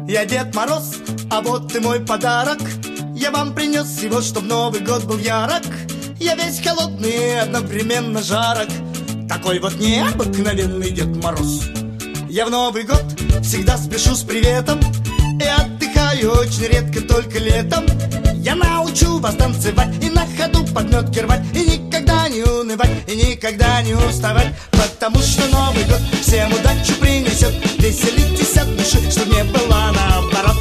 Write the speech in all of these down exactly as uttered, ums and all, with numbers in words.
Я Дед Мороз, а вот и мой подарок. Я вам принес его, чтоб Новый год был ярок. Я весь холодный и одновременно жарок. Такой вот необыкновенный Дед Мороз. Я в Новый год всегда спешу с приветом и отдыхаю очень редко, только летом. Я научу вас танцевать и на ходу подметки рвать, и никогда не унывать, и никогда не уставать. Потому что Новый год всем удачу принесет. Веселитесь от души, чтоб не было наоборот.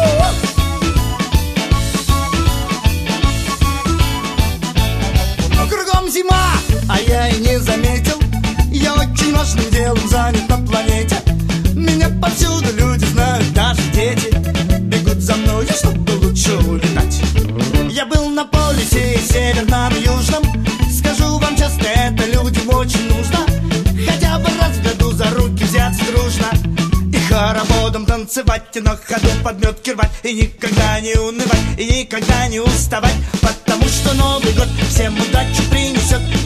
Кругом зима, а я и не заметил. Я очень важным делом занят на планете. Меня повсюду люди знают, даже дети бегут за мной, чтобы лучше улетать. Я был на полюсе северном и южном. Скажу вам честно, это людям очень нужно. Хотя бы раз в году за руки взяться дружно и хороводом танцевать, и на ходу подметки рвать, и никогда не унывать, и никогда не уставать. Потому что Новый год всем удачу принесет.